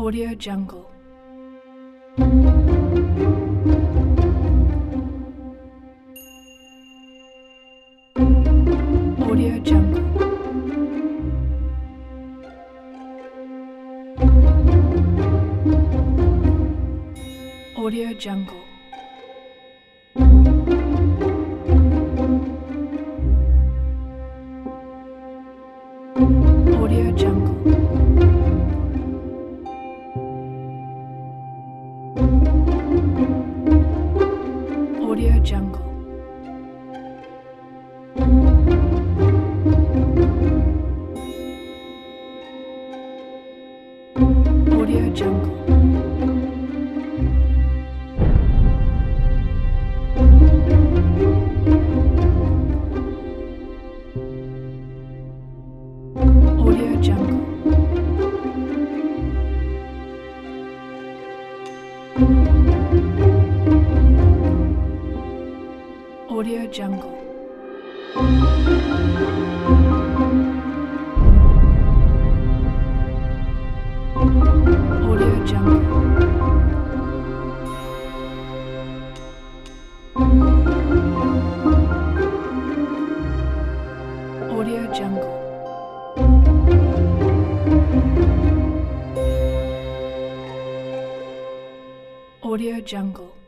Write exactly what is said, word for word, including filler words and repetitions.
Audio Jungle. Audio Jungle. Audio Jungle. Audio Jungle. Audio Jungle. Audio Jungle. Audio Jungle. Audio Jungle. Audio Jungle. Audio Jungle. Audio Jungle.